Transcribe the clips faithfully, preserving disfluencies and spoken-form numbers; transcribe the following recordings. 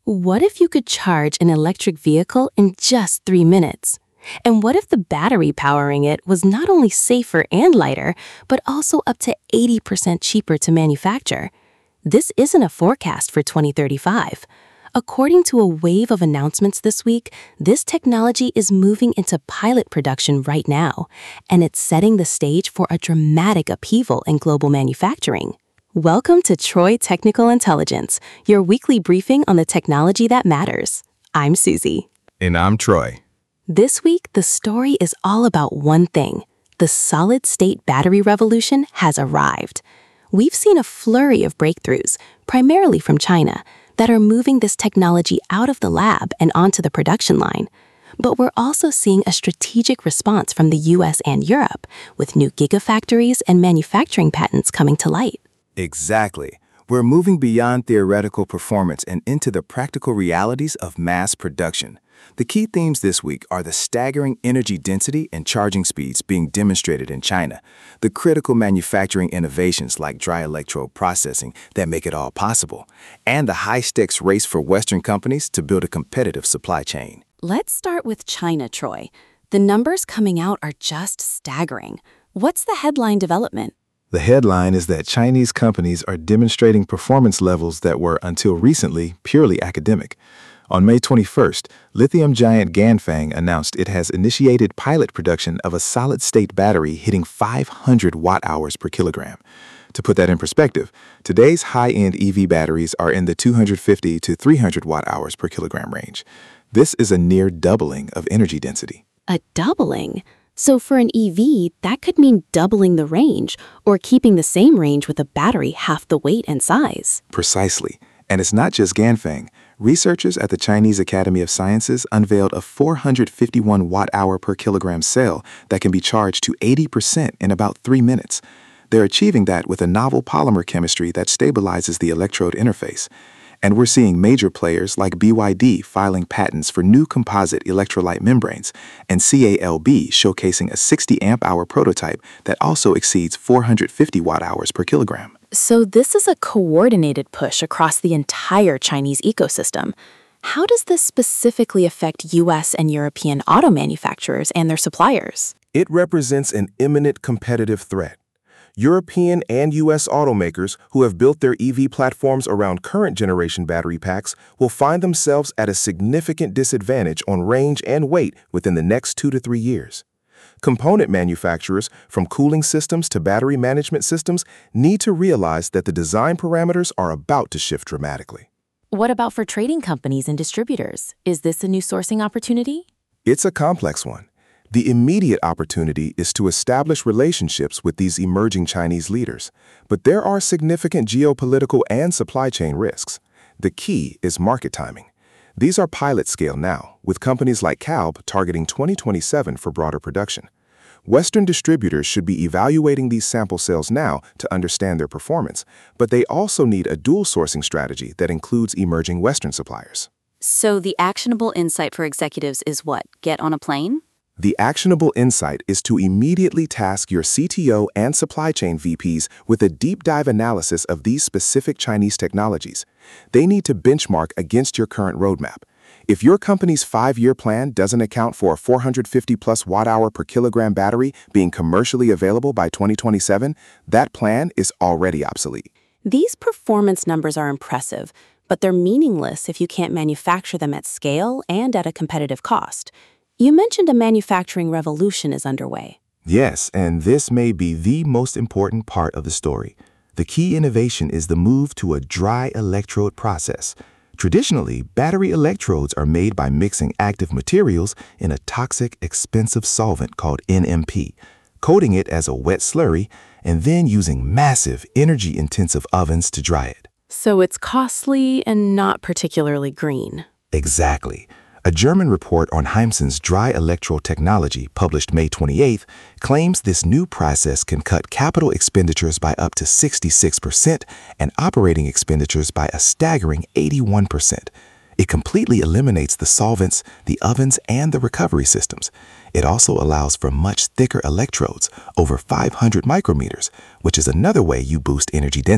What if you could charge an electric vehicle in just three minutes? And what if the battery powering it was not only safer and lighter, but also up to eighty percent cheaper to manufacture? This isn't a forecast for twenty thirty-five. According to a wave of announcements this week, this technology is moving into pilot production right now, and it's setting the stage for a dramatic upheaval in global manufacturing. Welcome to Troy Technical Intelligence, your weekly briefing on the technology that matters. I'm Susie. And I'm Troy. This week, the story is all about one thing. The solid-state battery revolution has arrived. We've seen a flurry of breakthroughs, primarily from China, that are moving this technology out of the lab and onto the production line. But we're also seeing a strategic response from the U S and Europe, with new gigafactories and manufacturing patents coming to light. Exactly. We're moving beyond theoretical performance and into the practical realities of mass production. The key themes this week are the staggering energy density and charging speeds being demonstrated in China, the critical manufacturing innovations like dry electrode processing that make it all possible, and the high-stakes race for Western companies to build a competitive supply chain. Let's start with China, Troy. The numbers coming out are just staggering. What's the headline development? The headline is that Chinese companies are demonstrating performance levels that were, until recently, purely academic. On May twenty-first, lithium giant Ganfeng announced it has initiated pilot production of a solid-state battery hitting five hundred watt-hours per kilogram. To put that in perspective, today's high-end E V batteries are in the two hundred fifty to three hundred watt-hours per kilogram range. This is a near doubling of energy density. A doubling? So for an E V, that could mean doubling the range, or keeping the same range with a battery half the weight and size. Precisely. And it's not just Ganfeng. Researchers at the Chinese Academy of Sciences unveiled a four hundred fifty-one watt-hour per kilogram cell that can be charged to eighty percent in about three minutes. They're achieving that with a novel polymer chemistry that stabilizes the electrode interface. And we're seeing major players like B Y D filing patents for new composite electrolyte membranes, and C A L B showcasing a sixty amp hour prototype that also exceeds four hundred fifty watt-hours per kilogram. So this is a coordinated push across the entire Chinese ecosystem. How does this specifically affect U S and European auto manufacturers and their suppliers? It represents an imminent competitive threat. European and U S automakers who have built their E V platforms around current generation battery packs will find themselves at a significant disadvantage on range and weight within the next two to three years. Component manufacturers, from cooling systems to battery management systems, need to realize that the design parameters are about to shift dramatically. What about for trading companies and distributors? Is this a new sourcing opportunity? It's a complex one. The immediate opportunity is to establish relationships with these emerging Chinese leaders, but there are significant geopolitical and supply chain risks. The key is market timing. These are pilot scale now, with companies like C A L B targeting twenty twenty-seven for broader production. Western distributors should be evaluating these sample sales now to understand their performance, but they also need a dual sourcing strategy that includes emerging Western suppliers. So the actionable insight for executives is what? Get on a plane? The actionable insight is to immediately task your C T O and supply chain V Ps with a deep dive analysis of these specific Chinese technologies. They need to benchmark against your current roadmap. If your company's five-year plan doesn't account for a four hundred fifty plus watt-hour per kilogram battery being commercially available by twenty twenty-seven, that plan is already obsolete. These performance numbers are impressive, but they're meaningless if you can't manufacture them at scale and at a competitive cost. You mentioned a manufacturing revolution is underway. Yes, and this may be the most important part of the story. The key innovation is the move to a dry electrode process. Traditionally, battery electrodes are made by mixing active materials in a toxic, expensive solvent called N M P, coating it as a wet slurry, and then using massive, energy-intensive ovens to dry it. So it's costly and not particularly green. Exactly. A German report on Heimson's dry electrode technology, published May twenty-eighth, claims this new process can cut capital expenditures by up to sixty-six percent and operating expenditures by a staggering eighty-one percent. It completely eliminates the solvents, the ovens, and the recovery systems. It also allows for much thicker electrodes, over five hundred micrometers, which is another way you boost energy density.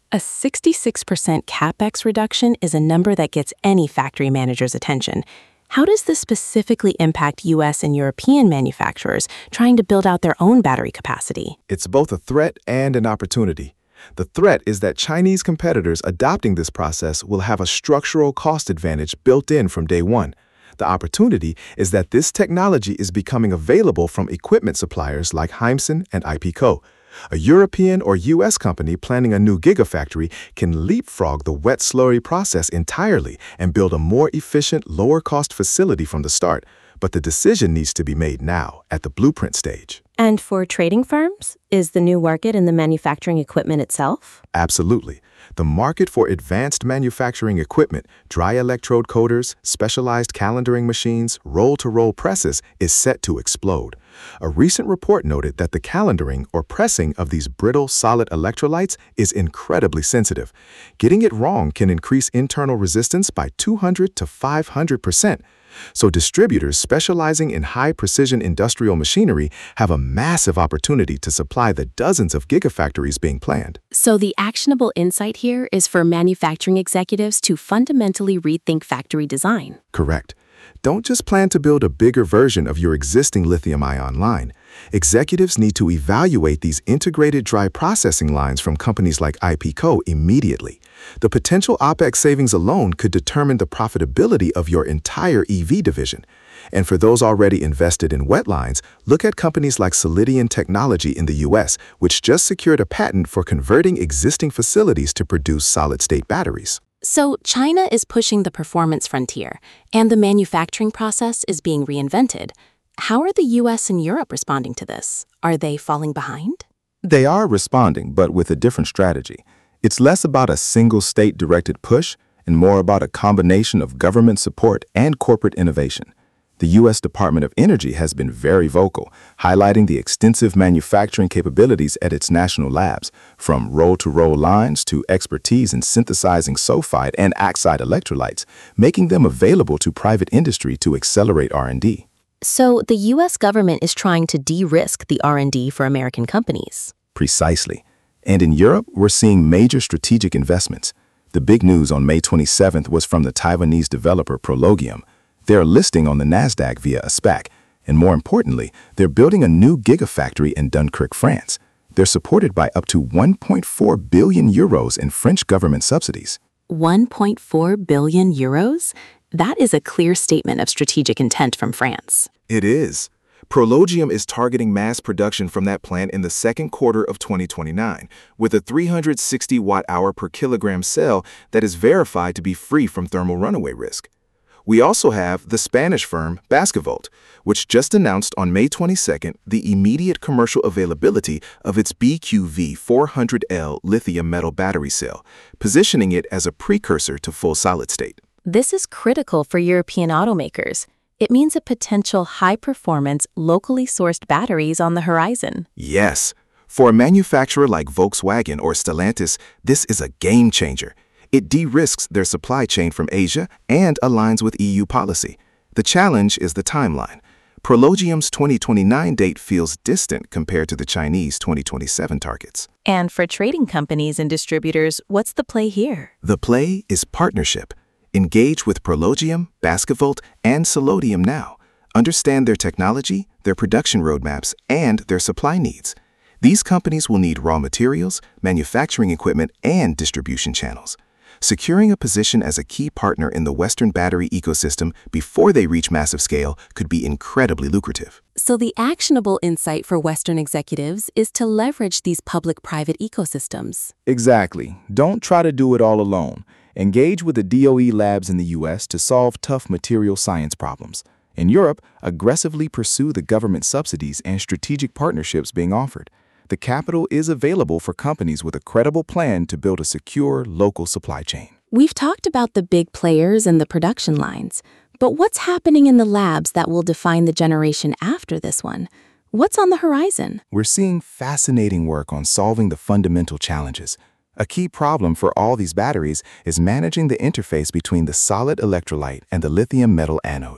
A sixty-six percent capex reduction is a number that gets any factory manager's attention. How does this specifically impact U S and European manufacturers trying to build out their own battery capacity? It's both a threat and an opportunity. The threat is that Chinese competitors adopting this process will have a structural cost advantage built in from day one. The opportunity is that this technology is becoming available from equipment suppliers like Heimson and I P C O. A European or U S company planning a new gigafactory can leapfrog the wet slurry process entirely and build a more efficient, lower-cost facility from the start. But the decision needs to be made now, at the blueprint stage. And for trading firms, is the new market in the manufacturing equipment itself? Absolutely. The market for advanced manufacturing equipment, dry electrode coaters, specialized calendaring machines, roll-to-roll presses is set to explode. A recent report noted that the calendaring or pressing of these brittle solid electrolytes is incredibly sensitive. Getting it wrong can increase internal resistance by two hundred to five hundred percent. So distributors specializing in high-precision industrial machinery have a massive opportunity to supply the dozens of gigafactories being planned. So the actionable insight here is for manufacturing executives to fundamentally rethink factory design. Correct. Don't just plan to build a bigger version of your existing lithium-ion line. Executives need to evaluate these integrated dry processing lines from companies like I P C O immediately. The potential OpEx savings alone could determine the profitability of your entire E V division. And for those already invested in wet lines, look at companies like Solidion Technology in the U S, which just secured a patent for converting existing facilities to produce solid-state batteries. So China is pushing the performance frontier, and the manufacturing process is being reinvented. How are the U S and Europe responding to this? Are they falling behind? They are responding, but with a different strategy. It's less about a single state-directed push and more about a combination of government support and corporate innovation. The U S Department of Energy has been very vocal, highlighting the extensive manufacturing capabilities at its national labs, from roll-to-roll lines to expertise in synthesizing sulfide and oxide electrolytes, making them available to private industry to accelerate R and D. So the U S government is trying to de-risk the R and D for American companies. Precisely. And in Europe, we're seeing major strategic investments. The big news on May twenty-seventh was from the Taiwanese developer Prologium. They're listing on the NASDAQ via a SPAC, and more importantly, they're building a new gigafactory in Dunkirk, France. They're supported by up to one point four billion euros in French government subsidies. one point four billion euros? That is a clear statement of strategic intent from France. It is. Prologium is targeting mass production from that plant in the second quarter of twenty twenty-nine, with a three hundred sixty watt hour per kilogram cell that is verified to be free from thermal runaway risk. We also have the Spanish firm Basquevolt, which just announced on May twenty-second the immediate commercial availability of its B Q V four hundred L lithium metal battery cell, positioning it as a precursor to full solid state. This is critical for European automakers. It means a potential high-performance, locally sourced batteries on the horizon. Yes. For a manufacturer like Volkswagen or Stellantis, this is a game changer. It de-risks their supply chain from Asia and aligns with E U policy. The challenge is the timeline. Prologium's twenty twenty-nine date feels distant compared to the Chinese twenty twenty-seven targets. And for trading companies and distributors, what's the play here? The play is partnership. Engage with Prologium, Basquevolt, and Solidium now. Understand their technology, their production roadmaps, and their supply needs. These companies will need raw materials, manufacturing equipment, and distribution channels. Securing a position as a key partner in the Western battery ecosystem before they reach massive scale could be incredibly lucrative. So the actionable insight for Western executives is to leverage these public-private ecosystems. Exactly. Don't try to do it all alone. Engage with the D O E labs in the U S to solve tough material science problems. In Europe, aggressively pursue the government subsidies and strategic partnerships being offered. The capital is available for companies with a credible plan to build a secure local supply chain. We've talked about the big players and the production lines, but what's happening in the labs that will define the generation after this one? What's on the horizon? We're seeing fascinating work on solving the fundamental challenges. A key problem for all these batteries is managing the interface between the solid electrolyte and the lithium metal anode.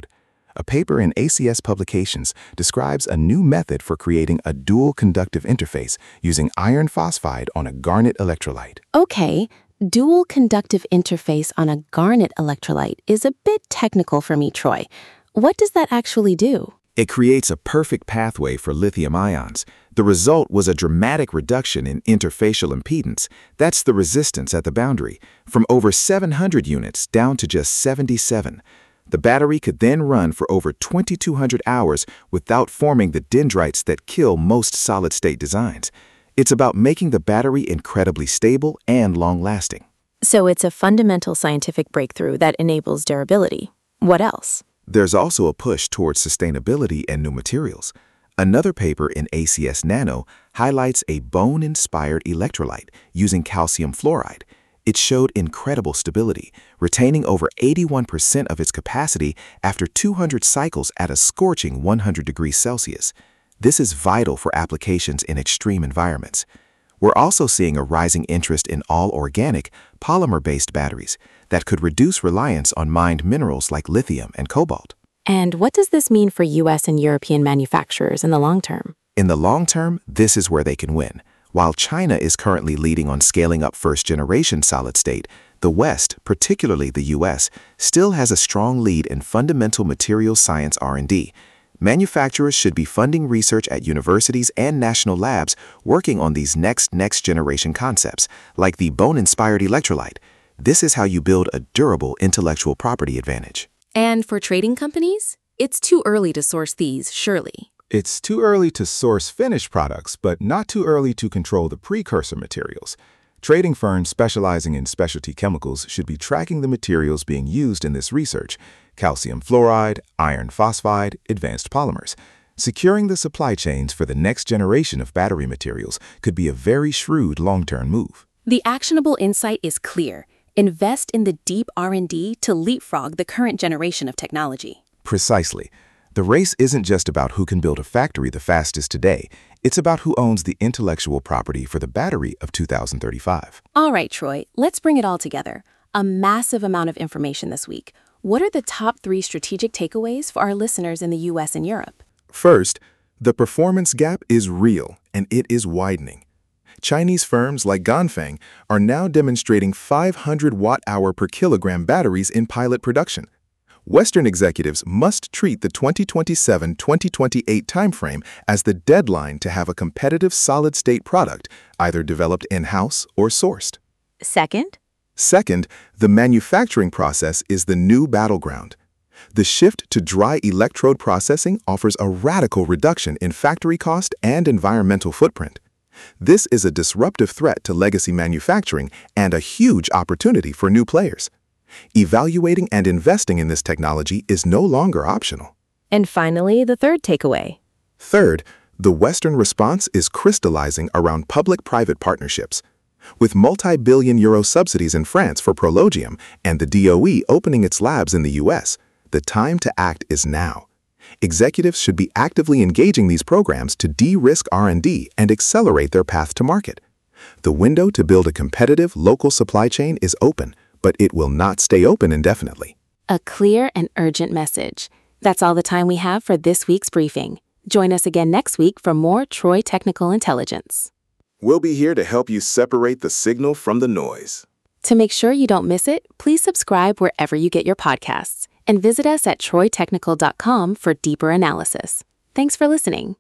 A paper in A C S Publications describes a new method for creating a dual conductive interface using iron phosphide on a garnet electrolyte. Okay, dual conductive interface on a garnet electrolyte is a bit technical for me, Troy. What does that actually do? It creates a perfect pathway for lithium ions. The result was a dramatic reduction in interfacial impedance, that's the resistance at the boundary, from over seven hundred units down to just seventy-seven. The battery could then run for over twenty-two hundred hours without forming the dendrites that kill most solid-state designs. It's about making the battery incredibly stable and long-lasting. So it's a fundamental scientific breakthrough that enables durability. What else? There's also a push towards sustainability and new materials. Another paper in A C S Nano highlights a bone-inspired electrolyte using calcium fluoride. It showed incredible stability, retaining over eighty-one percent of its capacity after two hundred cycles at a scorching one hundred degrees Celsius. This is vital for applications in extreme environments. We're also seeing a rising interest in all-organic, polymer-based batteries that could reduce reliance on mined minerals like lithium and cobalt. And what does this mean for U S and European manufacturers in the long term? In the long term, this is where they can win. While China is currently leading on scaling up first-generation solid-state, the West, particularly the U S, still has a strong lead in fundamental materials science R and D. Manufacturers should be funding research at universities and national labs working on these next next-generation concepts, like the bone-inspired electrolyte. This is how you build a durable intellectual property advantage. And for trading companies, it's too early to source these, surely. It's too early to source finished products, but not too early to control the precursor materials. Trading firms specializing in specialty chemicals should be tracking the materials being used in this research: calcium fluoride, iron phosphide, advanced polymers. Securing the supply chains for the next generation of battery materials could be a very shrewd long-term move. The actionable insight is clear. Invest in the deep R and D to leapfrog the current generation of technology. Precisely. The race isn't just about who can build a factory the fastest today. It's about who owns the intellectual property for the battery of two thousand thirty-five. All right, Troy, let's bring it all together. A massive amount of information this week. What are the top three strategic takeaways for our listeners in the U S and Europe? First, the performance gap is real, and it is widening. Chinese firms like Ganfeng are now demonstrating five hundred watt-hour per kilogram batteries in pilot production. Western executives must treat the twenty twenty-seven to twenty twenty-eight timeframe as the deadline to have a competitive solid-state product, either developed in-house or sourced. Second? Second, the manufacturing process is the new battleground. The shift to dry electrode processing offers a radical reduction in factory cost and environmental footprint. This is a disruptive threat to legacy manufacturing and a huge opportunity for new players. Evaluating and investing in this technology is no longer optional. And finally, the third takeaway. Third, the Western response is crystallizing around public-private partnerships. With multi-billion euro subsidies in France for Prologium and the D O E opening its labs in the U S, the time to act is now. Executives should be actively engaging these programs to de-risk R and D and accelerate their path to market. The window to build a competitive local supply chain is open, but it will not stay open indefinitely. A clear and urgent message. That's all the time we have for this week's briefing. Join us again next week for more Troy Technical Intelligence. We'll be here to help you separate the signal from the noise. To make sure you don't miss it, please subscribe wherever you get your podcasts and visit us at troy technical dot com for deeper analysis. Thanks for listening.